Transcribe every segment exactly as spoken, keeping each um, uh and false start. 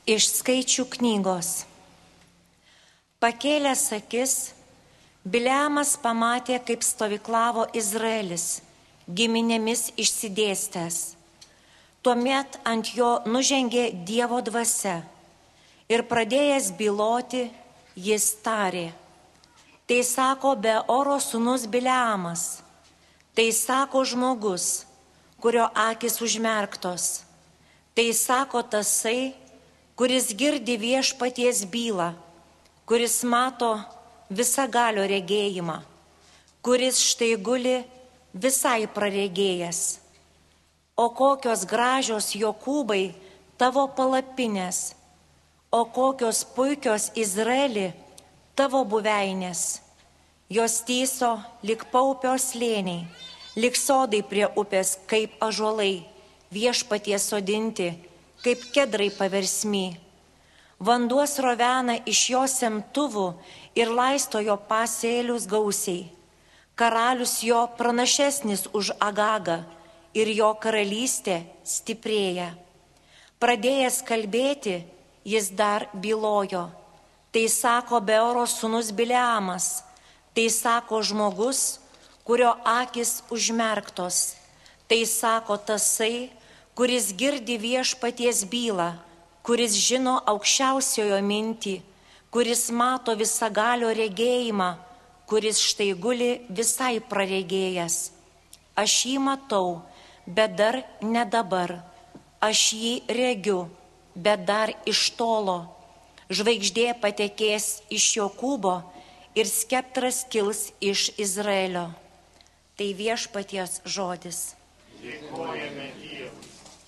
Iš Skaičių knygos. Pakėlęs akis, Bileamas pamatė, kaip stovyklavo Izraelis, giminėmis išsidėstęs. Tuomet ant jo nužengė Dievo dvasia ir pradėjęs byloti, jis tarė: tai sako Beoro sūnus Bileamas, tai sako žmogus, kurio akis užmerktos, tai sako tasai, kuris girdi Viešpaties bylą, kuris mato visagalio regėjimą, kuris štai guli visai praregėjęs. O kokios gražios Jokūbai tavo palapinės, o kokios puikios Izraeli tavo buveinės. Jos tyso lyg paupio slėniai, lyg sodai prie upės, kaip ąžuolai, Viešpaties sodinti, kaip kedrai paversmy. Vanduo srovena iš jo semtuvų ir laisto jo pasėlius gausiai. Karalius jo pranašesnis už Agagą ir jo karalystė stiprėja. Pradėjęs kalbėti, jis dar bylojo: tai sako Beoro sūnus Bileamas, tai sako žmogus, kurio akis užmerktos, tai sako tasai, kuris girdi Viešpaties bylą, kuris žino aukščiausiojo mintį, kuris mato visagalio regėjimą, kuris štai guli visai praregėjęs. Aš jį matau, bet dar ne dabar. Aš jį regiu, bet dar iš tolo. Žvaigždė patekės iš Jokūbo ir skeptras kils iš Izraelio. Tai Viešpaties žodis. Dėkojame Dievui.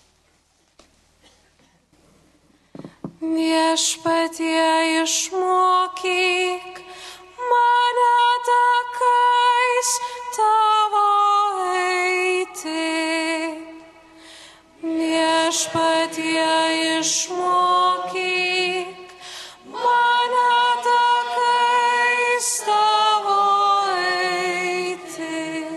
Viešpatie, išmokyk mane takais tavo eiti. Viešpatie, išmokyk mane takais tavo eiti.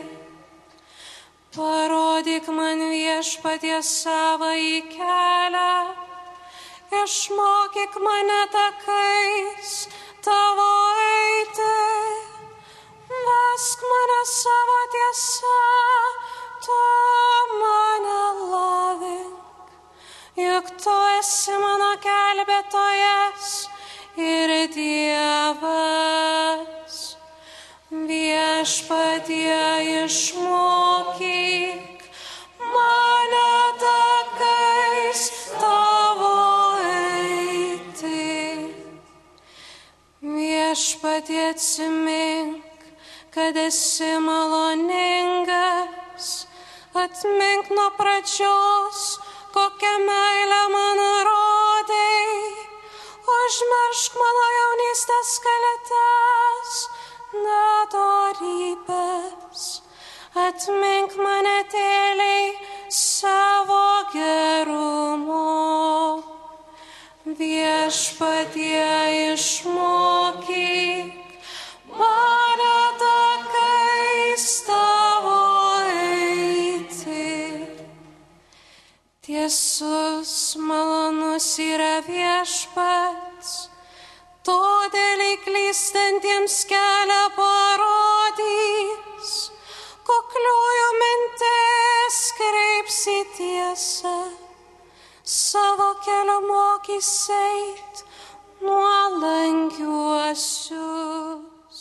Parodyk man, Viešpatie, savąjį kelią. Išmokyk mane takais tavo eiti, vesk mane savo tiesa, tu mane lavink, juk tu esi mano gelbėtojas ir Dievas. Viešpatie, išmokyk mane takais tavo. Viešpatie, atsimink, kad esi maloningas, atmink nuo pradžios, kokią meilę man rodei, užmiršk mano jaunystės kaltes, nedorybės, atmink mane tyliai savo gerumo. Viešpatie, išmokyk mane takais tavo eiti. Tiesus, malonus yra Viešpats, todėl klystantiems kelią parodys, kukliųjų mintis kreips į tiesą. Savo keliu mokys eit nuolankiuosius.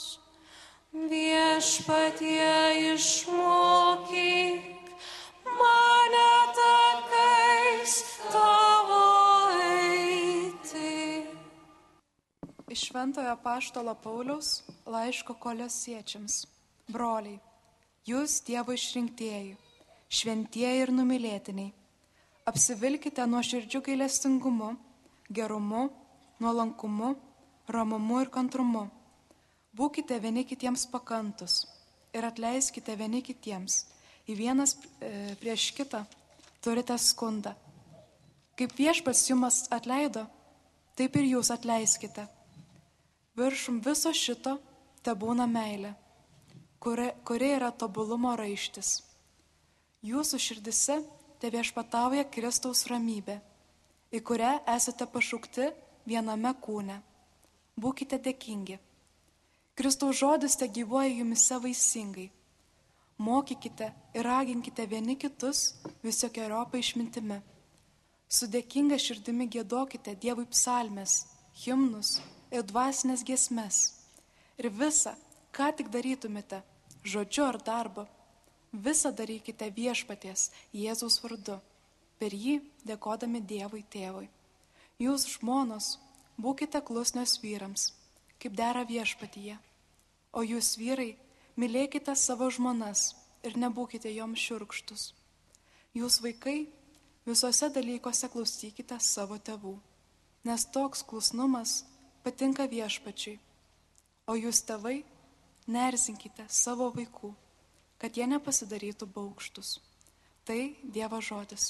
Viešpatie, išmokyk mane takais tavo eiti. Iš Šventojo apaštalo Pauliaus laiško Kolosiečiams. Broliai, jūs Dievo išrinktieji, šventieji ir numylėtiniai, apsivilkite nuoširdžiu gailestingumu, gerumu, nuolankumu, ramumu ir kantrumu. Būkite vieni kitiems pakantus ir atleiskite vieni kitiems, į vienas prieš kitą turite skundą. Kaip Viešpats jums atleido, taip ir jūs atleiskite. Viršum viso šito tebūna meilė, kuri, kuri yra tobulumo raištis. Jūsų širdise teviešpatauja Kristaus ramybė į kurią esate pašaukti viename kūne. Būkite dėkingi. Kristaus žodis te gyvuoja jumise vaisingai. Mokykite ir raginkite vieni kitus visokeriopą išmintimi. Su dėkinga širdimi giedokite Dievui psalmes, himnus ir dvasinės giesmes. Ir visa, ką tik darytumėte, žodžiu ar darbu, visa darykite viešpaties Jėzaus vardu, per jį dėkodami Dievui tėvui. Jūs, žmonos, būkite klusnios vyrams, kaip dera viešpatyje. O jūs, vyrai, mylėkite savo žmonas ir nebūkite joms šiurkštus. Jūs, vaikai, visuose dalykuose klausykite savo tėvų, nes toks klusnumas patinka viešpačiui. O jūs, tėvai, neerzinkite savo vaikų, kad jie nepasidarytų baugštus. Tai Dievo žodis.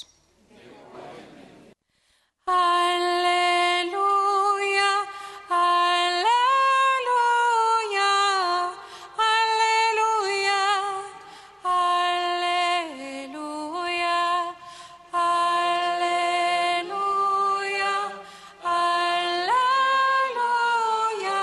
Alleluja, alleluja, alleluja, alleluja, alleluja, alleluja,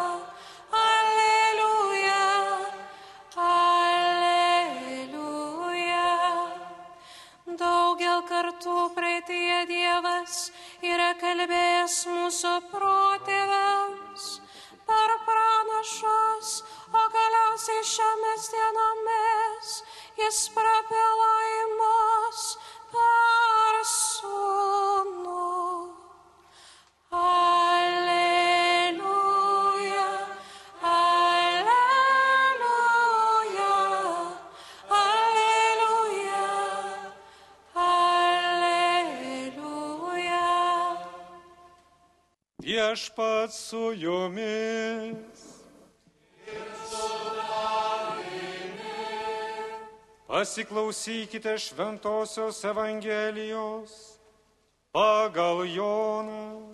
alleluja, alleluja. Daugel kartų praeityje Dievas yra kalbėjęs mūsų protėviams per pranašus, o galiausiai šiomis dienomis jis prabilo į mus per sūnų. Alleluja, alleluja, alleluja, alleluja. Viešpats su jumis. Pasiklausykite Šventosios Evangelijos pagal Joną.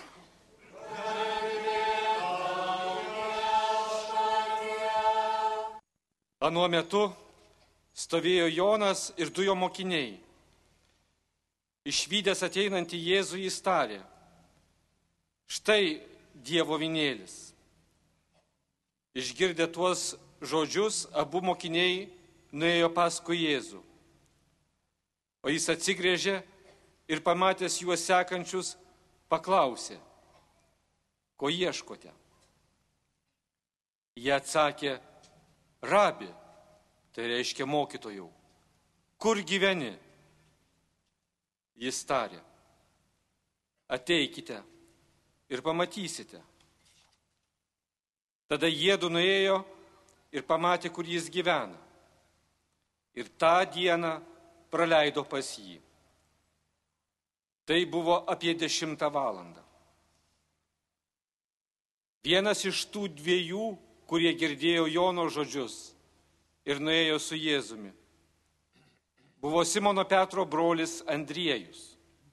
Anuo metu stovėjo Jonas ir du jo mokiniai. Išvydęs ateinantį Jėzų jis tarė: štai Dievo avinėlis. Išgirdę tuos žodžius, abu mokiniai nuėjo paskui Jėzų. O jis atsigręžė ir pamatęs juos sekančius, paklausė: ko ieškote? Jie atsakė: Rabi, tai reiškia mokytojau, kur gyveni? Jis tarė: ateikite ir pamatysite. Tada jiedu nuėjo ir pamatė, kur jis gyvena. Ir tą dieną praleido pas jį. Tai buvo apie dešimtą valandą. Vienas iš tų dviejų, kurie girdėjo Jono žodžius ir nuėjo su Jėzumi, buvo Simono Petro brolis Andriejus.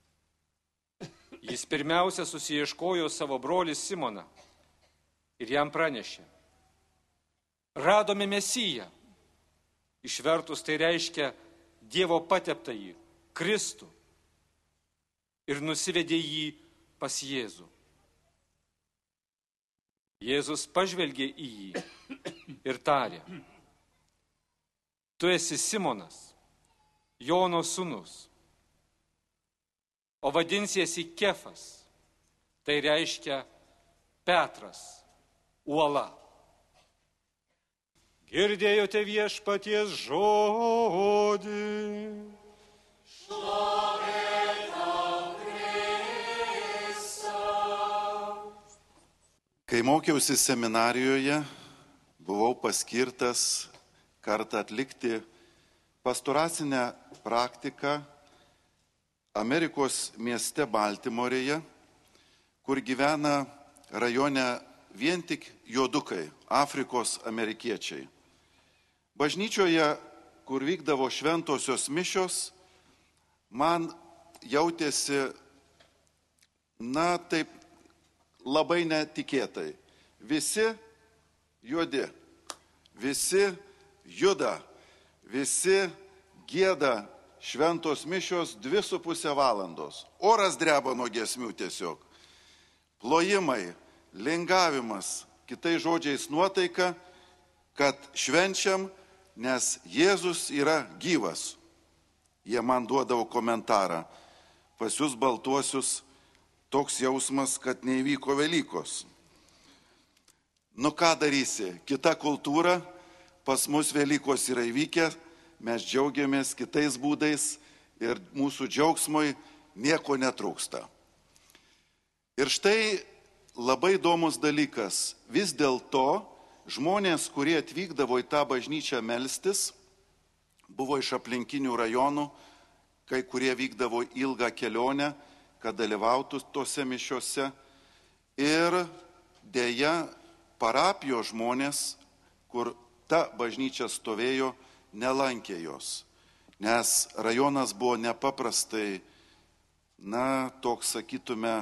Jis pirmiausia susiieškojo savo brolį Simoną ir jam pranešė: radome Mesiją. Išvertus tai reiškia Dievo pateptąjį, Kristų, ir nusivedė jį pas Jėzų. Jėzus pažvelgė į jį ir tarė: tu esi Simonas, Jono sūnus, o vadinsiesi Kefas, tai reiškia Petras, uola. Girdėjote viešpaties žodį. Šlovė tau, Kristau. Kai mokiausi seminarijoje, buvau paskirtas kartą atlikti pastoracinę praktiką Amerikos mieste Baltimorėje, kur gyvena rajone vien tik juodukai, Afrikos amerikiečiai. Bažnyčioje, kur vykdavo šventosios mišios, man jautėsi, na taip, labai netikėtai. Visi juodi, visi juda, visi gieda šventos mišios dvi su pusę valandos. Oras dreba nuo giesmių tiesiog. Plojimai, lingavimas, kitais žodžiais nuotaika, kad švenčiam, nes Jėzus yra gyvas. Jie man duodavo komentarą. Pas jūs baltuosius toks jausmas, kad neįvyko Velykos. Nu ką darysi? Kita kultūra, pas mus Velykos yra įvykę, mes džiaugiamės kitais būdais ir mūsų džiaugsmui nieko netrūksta. Ir štai labai įdomus dalykas. Vis dėlto žmonės, kurie atvykdavo į tą bažnyčią melstis, buvo iš aplinkinių rajonų, kai kurie vykdavo ilgą kelionę, kad dalyvautų tose mišiose. Ir dėja parapijos žmonės, kur ta bažnyčia stovėjo, nelankė jos. Nes rajonas buvo nepaprastai, na, toks, sakytume,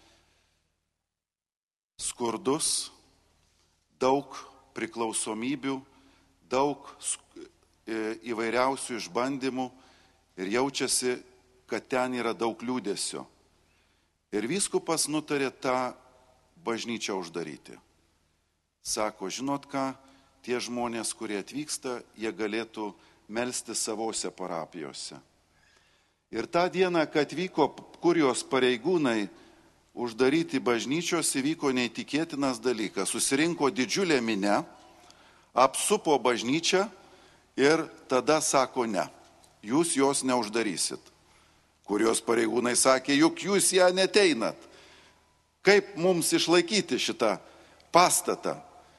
skurdus, daug priklausomybių, daug įvairiausių išbandymų ir jaučiasi, kad ten yra daug liūdesio. Ir vyskupas nutarė tą bažnyčią uždaryti. Sako, žinot ką, tie žmonės, kurie atvyksta, jie galėtų melsti savose parapijose. Ir tą dieną, kad vyko kurijos pareigūnai uždaryti bažnyčios, įvyko neįtikėtinas dalykas. Susirinko didžiulė minia, apsupo bažnyčią ir tada sako ne, jūs jos neuždarysit. Kurijos pareigūnai sakė, juk jūs ją neteinat. Kaip mums išlaikyti šitą pastatą?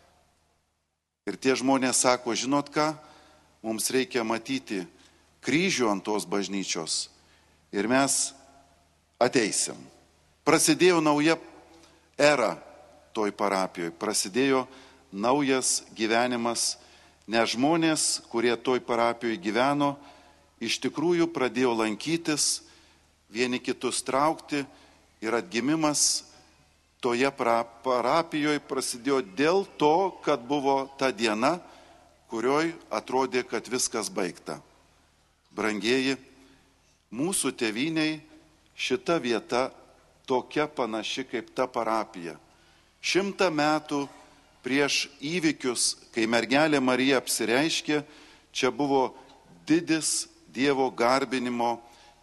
Ir tie žmonės sako, žinot ką, mums reikia matyti kryžių ant tos bažnyčios ir mes ateisim. Prasidėjo nauja era toj parapijoje, prasidėjo naujas gyvenimas, nes žmonės, kurie toj parapijoje gyveno, iš tikrųjų pradėjo lankytis, vieni kitus traukti ir atgimimas toje parapijoje prasidėjo dėl to, kad buvo ta diena, kurioj atrodė, kad viskas baigta. Brangieji, mūsų tėvyniai šita vieta tokia panaši kaip ta parapija. Šimtą metų prieš įvykius, kai mergelė Marija apsireiškė, čia buvo didis Dievo garbinimo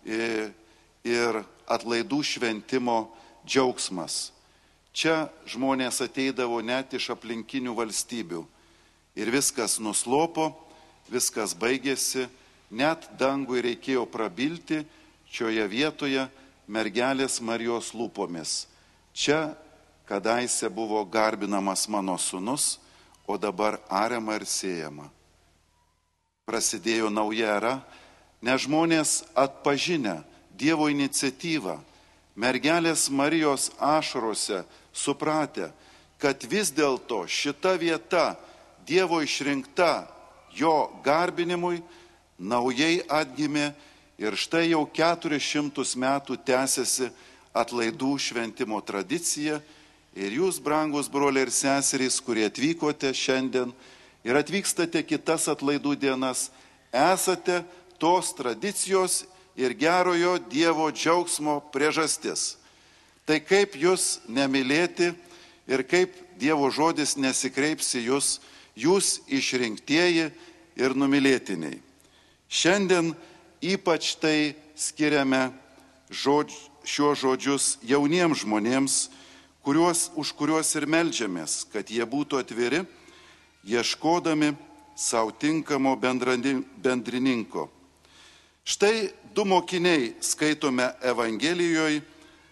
ir atlaidų šventimo džiaugsmas. Čia žmonės ateidavo net iš aplinkinių valstybių. Ir viskas nuslopo, viskas baigėsi, net dangui reikėjo prabilti šioje vietoje mergelės Marijos lūpomis. Čia kadaise buvo garbinamas mano sūnus, o dabar ariama ir siejama. Prasidėjo nauja era, nes žmonės atpažinę Dievo iniciatyvą, mergelės Marijos ašarose supratę, kad vis dėlto šita vieta Dievo išrinkta jo garbinimui naujai atgimė ir štai jau keturis šimtus metų tęsiasi atlaidų šventimo tradicija. Ir jūs, brangus broliai ir seserys, kurie atvykote šiandien ir atvykstate kitas atlaidų dienas, esate tos tradicijos ir gerojo Dievo džiaugsmo priežastis. Tai kaip jūs nemylėti ir kaip Dievo žodis nesikreips į jūs, jūs išrinktieji ir numylėtiniai. Šiandien ypač tai skiriame žodž, šiuos žodžius jauniems žmonėms, kuriuos, už kuriuos ir meldžiamės, kad jie būtų atviri, ieškodami savo tinkamo bendrininko. Štai du mokiniai, skaitome Evangelijoje,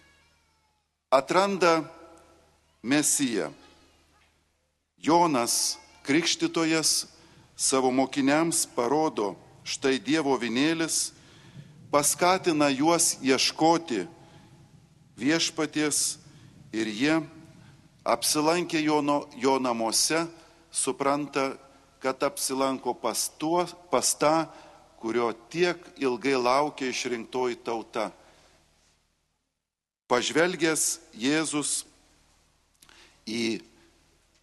atranda Mesiją. Jonas Krikštytojas savo mokiniams parodo, štai Dievo avinėlis, paskatina juos ieškoti viešpaties ir jie apsilankę jo, jo namuose, supranta, kad apsilanko pas, tuo, pas tą, kurio tiek ilgai laukia išrinktoji tauta. Pažvelgęs Jėzus į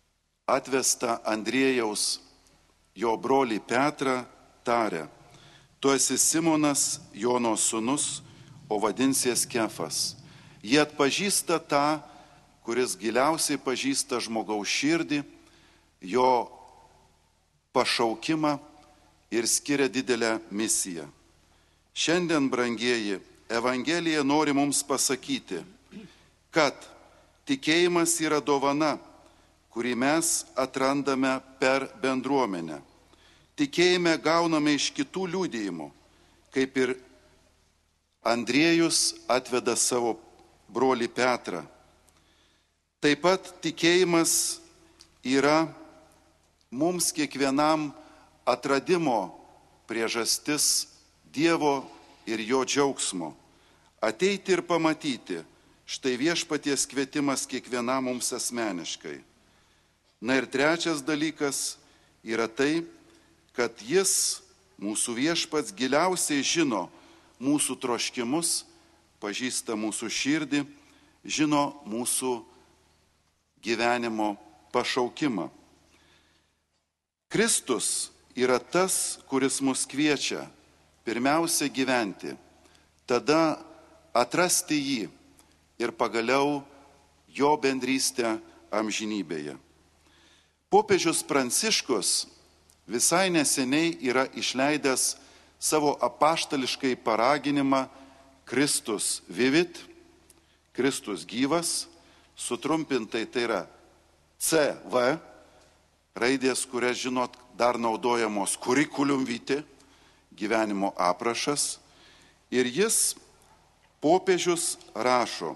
atvestą Andriejaus jo brolį Petrą, tarė, Tu esi Simonas, Jono sūnus, o vadinsies Kefas. Jie atpažįsta tą, kuris giliausiai pažįsta žmogaus širdį, jo pašaukimą ir skiria didelę misiją. Šiandien, brangieji, Evangelija nori mums pasakyti, kad tikėjimas yra dovana, kurį mes atrandame per bendruomenę. Tikėjime gauname iš kitų liudijimų, kaip ir Andriejus atveda savo brolį Petrą. Taip pat tikėjimas yra mums kiekvienam atradimo priežastis Dievo ir jo džiaugsmo. Ateiti ir pamatyti, štai viešpaties kvietimas kiekvienam mums asmeniškai. Na ir trečias dalykas yra tai, kad jis, mūsų viešpats, giliausiai žino mūsų troškimus, pažįsta mūsų širdį, žino mūsų gyvenimo pašaukimą. Kristus yra tas, kuris mus kviečia pirmiausia gyventi, tada atrasti jį ir pagaliau jo bendrystę amžinybėje. Popiežius Pranciškus visai neseniai yra išleidęs savo apaštališkai paraginimą Kristus vivit, Kristus gyvas, sutrumpintai tai yra C V, raidės, kurias žinot dar naudojamos curriculum vitae, gyvenimo aprašas. Ir jis, popiežius, rašo,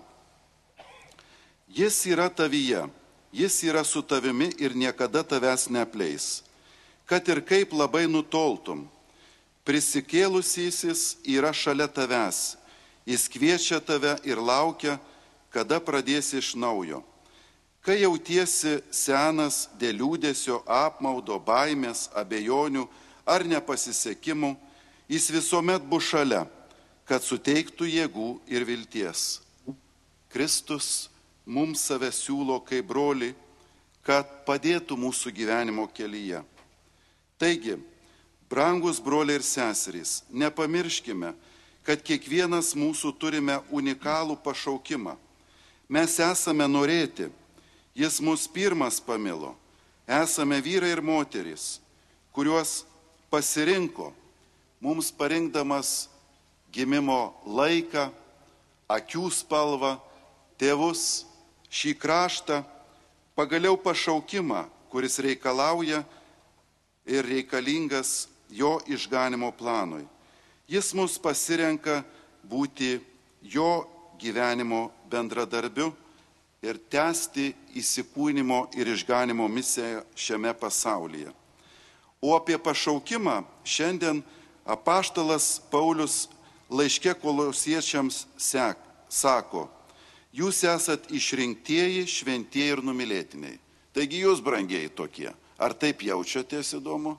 jis yra tavyje, jis yra su tavimi ir niekada tavęs neapleis. Kad ir kaip labai nutoltum, prisikėlusysis yra šalia tavęs, jis kviečia tave ir laukia, kada pradėsi iš naujo. Kai jautiesi senas dėl liūdesio, apmaudo, baimės, abejonių ar nepasisekimų, jis visuomet bus šalia, kad suteiktų jėgų ir vilties. Kristus mums save siūlo kaip broli, kad padėtų mūsų gyvenimo kelyje. Taigi, brangus broliai ir seserys, nepamirškime, kad kiekvienas mūsų turime unikalų pašaukimą. Mes esame norėti, jis mus pirmas pamilo. Esame vyrai ir moterys, kuriuos pasirinko, mums parinkdamas gimimo laiką, akių spalvą, tėvus, šį kraštą, pagaliau pašaukimą, kuris reikalauja ir reikalingas jo išganimo planui. Jis mus pasirenka būti jo gyvenimo bendradarbiu ir tęsti įsikūnimo ir išganimo misiją šiame pasaulyje. O apie pašaukimą šiandien apaštalas Paulius laiške Kolosiečiams sek, sako, jūs esat išrinktieji, šventieji ir numylėtiniai. Taigi jūs, brangieji, tokie. Ar taip jaučiatės, įdomu?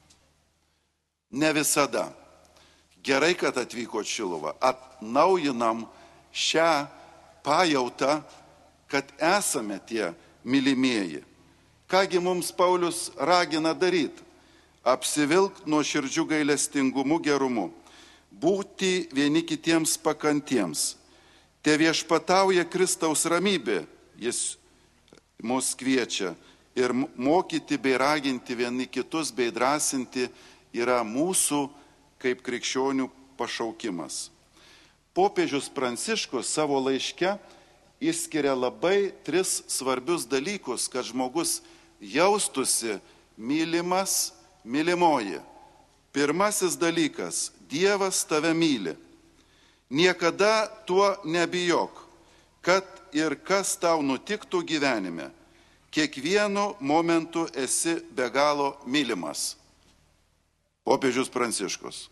Ne visada. Gerai, kad atvyko Šiluvą. Atnaujinam šią pajautą, kad esame tie mylimieji. Kągi mums Paulius ragina daryti? Apsivilk nuo širdžių gailestingumu gerumu, būti vieni kitiems pakantiems. Te viešpatauja Kristaus ramybė, jis mus kviečia, ir mokyti bei raginti vieni kitus bei drąsinti yra mūsų kaip krikščionių pašaukimas. Popiežius Pranciškus savo laiške išskiria labai tris svarbius dalykus, kad žmogus jaustusi mylimas, mylimoji. Pirmasis dalykas – Dievas tave myli. Niekada tuo nebijok, kad ir kas tau nutiktų gyvenime. Kiekvienu momentu esi be galo mylimas. Popiežius Pranciškus.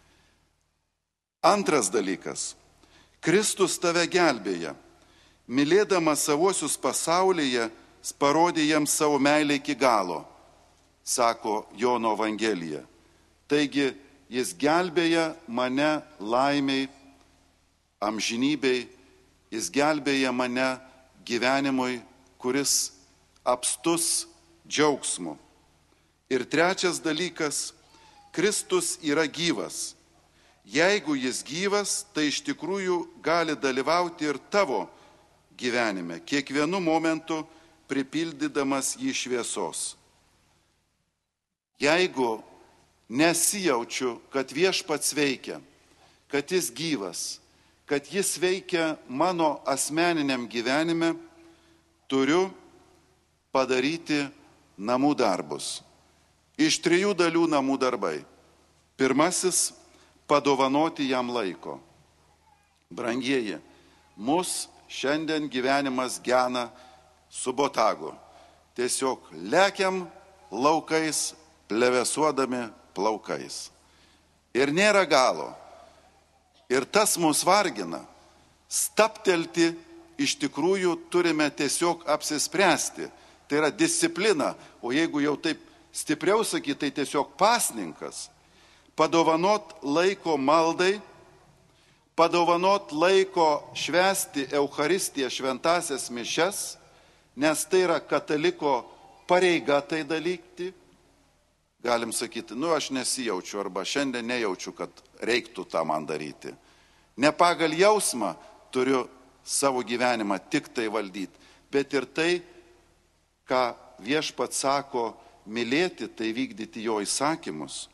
Antras dalykas – Kristus tave gelbėja. Mylėdamas savosius pasaulyje, parodė jiems savo meilę iki galo, sako Jono Evangelija. Taigi, jis gelbėja mane laimiai, amžinybei, jis gelbėja mane gyvenimui, kuris apstus džiaugsmu. Ir trečias dalykas, Kristus yra gyvas, Jeigu jis gyvas, tai iš tikrųjų gali dalyvauti ir tavo gyvenime, kiekvienu momentu pripildydamas jį šviesos. Jeigu nesijaučiu, kad viešpats veikia, kad jis gyvas, kad jis veikia mano asmeniniam gyvenime, turiu padaryti namų darbus. Iš trijų dalių namų darbai. Pirmasis – padovanoti jam laiko. Brangieji, mus šiandien gyvenimas gena su botagu. Tiesiog lekiam laukais, plevesuodami plaukais. Ir nėra galo. Ir tas mus vargina. Staptelti iš tikrųjų turime tiesiog apsispręsti. Tai yra disciplina, o jeigu jau taip stipriau sakyti, tai tiesiog pasninkas. Padovanot laiko maldai, padovanot laiko švęsti Eucharistiją, šventasias mišias, nes tai yra kataliko pareiga tai dalykti. Galim sakyti, nu aš nesijaučiu arba šiandien nejaučiu, kad reiktų tą man daryti. Ne pagal jausmą turiu savo gyvenimą tik tai valdyti, bet ir tai, ką viešpats sako, mylėti, tai vykdyti jo įsakymus.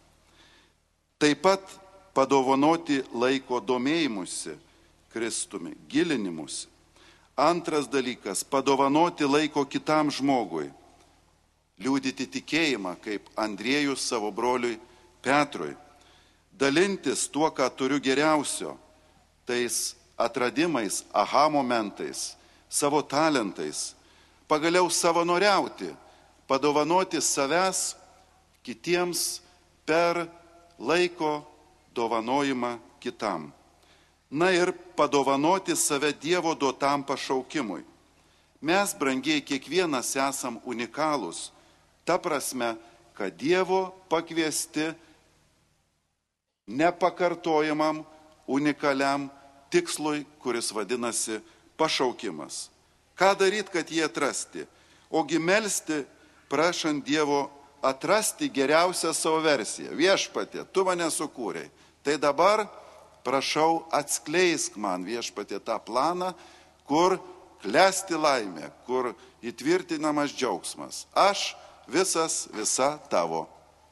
Taip pat padovanoti laiko domėjimusi Kristumi, gilinimusi. Antras dalykas – padovanoti laiko kitam žmogui. Liudyti tikėjimą, kaip Andriejus savo broliui Petrui. Dalintis tuo, ką turiu geriausio, tais atradimais, aha momentais, savo talentais. Pagaliau savanoriauti, padovanoti savęs kitiems per laiko dovanojimą kitam. Na ir padovanoti save Dievo duotam pašaukimui. Mes, brangiai, kiekvienas esam unikalūs, ta prasme, kad Dievo pakviesti nepakartojamam, unikaliam tikslui, kuris vadinasi pašaukimas. Ką daryti, kad jį atrasti? Ogi melsti, prašant Dievo atrasti geriausią savo versiją. Viešpatie, tu mane sukūrei. Tai dabar prašau atskleisk man, viešpatie, tą planą, kur klesti laimė, kur įtvirtinamas džiaugsmas. Aš visas, visa tavo.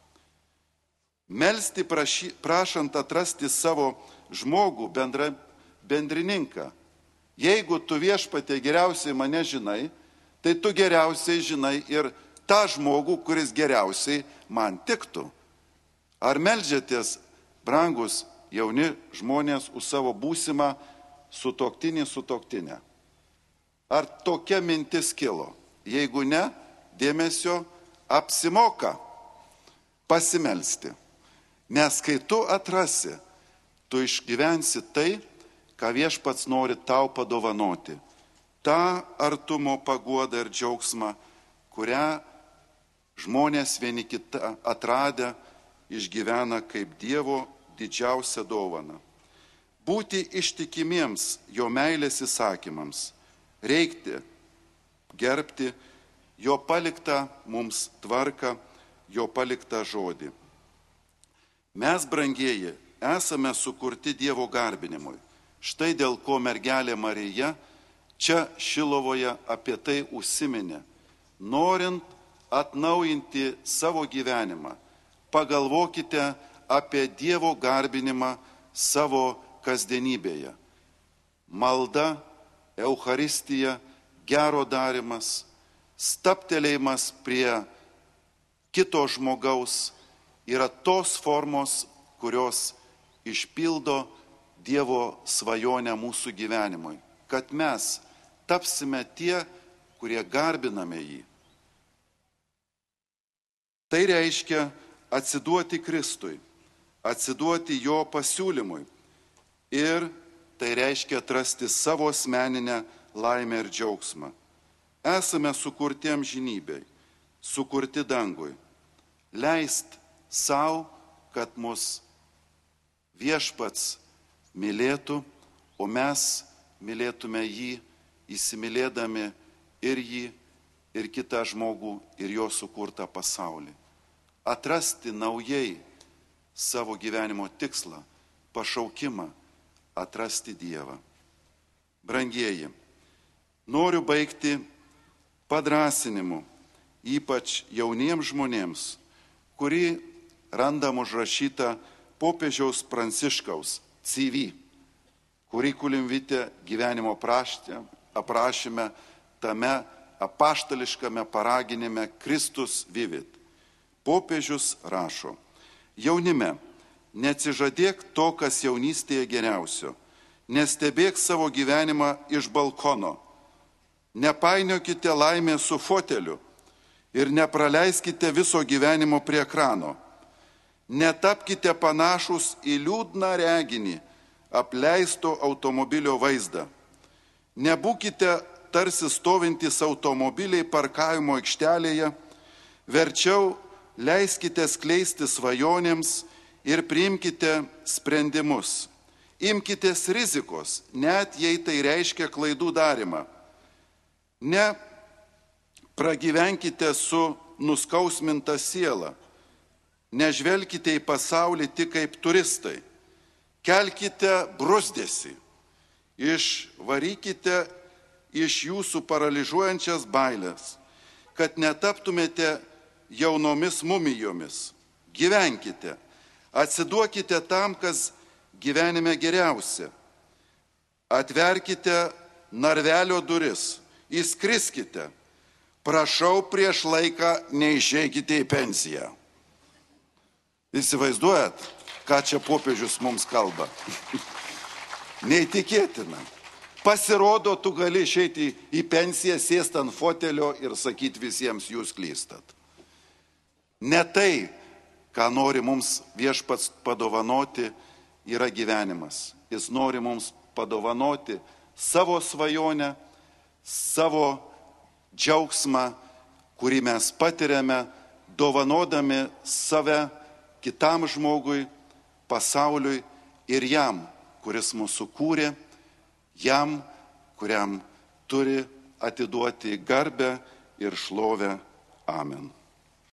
Melsti prašy, prašant atrasti savo žmogų, bendra, bendrininką. Jeigu tu, viešpatie, geriausiai mane žinai, tai tu geriausiai žinai ir tą žmogų, kuris geriausiai man tiktų. Ar meldžiatės, brangus jauni žmonės, už savo būsimą sutuoktinį, sutuoktinę? Ar tokia mintis kilo? Jeigu ne, dėmesio, apsimoka pasimelsti. Nes kai tu atrasi, tu išgyvensi tai, ką viešpats nori tau padovanoti. Ta artumo paguoda ir džiaugsmą, kurią žmonės vieni kitą atradę išgyvena kaip Dievo didžiausią dovaną. Būti ištikimiems jo meilės įsakymams, reikti, gerbti jo paliktą mums tvarką, jo paliktą žodį. Mes, brangieji, esame sukurti Dievo garbinimui. Štai dėl ko mergelė Marija čia Šilovoje apie tai užsiminė. Norint atnaujinti savo gyvenimą, pagalvokite apie Dievo garbinimą savo kasdienybėje. Malda, Eucharistija, gero darimas, staptelėjimas prie kito žmogaus yra tos formos, kurios išpildo Dievo svajonę mūsų gyvenimui, kad mes tapsime tie, kurie garbiname jį. Tai reiškia atsiduoti Kristui, atsiduoti jo pasiūlymui ir tai reiškia atrasti savo asmeninę laimę ir džiaugsmą. Esame sukurti amžinybei, sukurti dangui. Leist savo, kad mus viešpats mylėtų, o mes mylėtume jį, įsimylėdami ir jį, ir kitą žmogų, ir jo sukurtą pasaulį. Atrasti naujai savo gyvenimo tikslą, pašaukimą atrasti Dievą. Brangieji, noriu baigti padrąsinimu, ypač jauniems žmonėms, kurį randam užrašytą popiežiaus Pranciškaus C V, curriculum vitae gyvenimo praštė, aprašyme tame apaštališkame paraginime Kristus vivit. Popiežius rašo: jaunime, neatsižadėk to, kas jaunystėje geriausio, nestebėk savo gyvenimą iš balkono, nepainiokite laimę su foteliu ir nepraleiskite viso gyvenimo prie ekrano. Netapkite panašus į liūdną reginį apleisto automobilio vaizdą. Nebūkite tarsi stovintys automobiliai parkavimo aikštelėje, verčiau leiskite skleisti svajonėms ir priimkite sprendimus. Imkitės rizikos, net jei tai reiškia klaidų darimą. Ne pragyvenkite su nuskausminta siela. Nežvelkite į pasaulį tik kaip turistai. Kelkite brūzdėsi. Išvarykite iš jūsų paralyžiuojančias bailės, kad netaptumėte jaunomis mumijomis. Gyvenkite. Atsiduokite tam, kas gyvenime geriausia. Atverkite narvelio duris. Įskriskite. Prašau, prieš laiką neišeikite į pensiją. Įsivaizduojat, ką čia popiežius mums kalba? Neįtikėtina. Pasirodo, tu gali išeiti į pensiją, sėsti ant fotelio ir sakyti visiems, jūs klystat. Ne tai, ką nori mums viešpats padovanoti, yra gyvenimas. Jis nori mums padovanoti savo svajonę, savo džiaugsmą, kurį mes patiriame, dovanodami save kitam žmogui, pasauliui ir jam, kuris mūsų kūrė, jam, kuriam turi atiduoti garbę ir šlovę. Amen.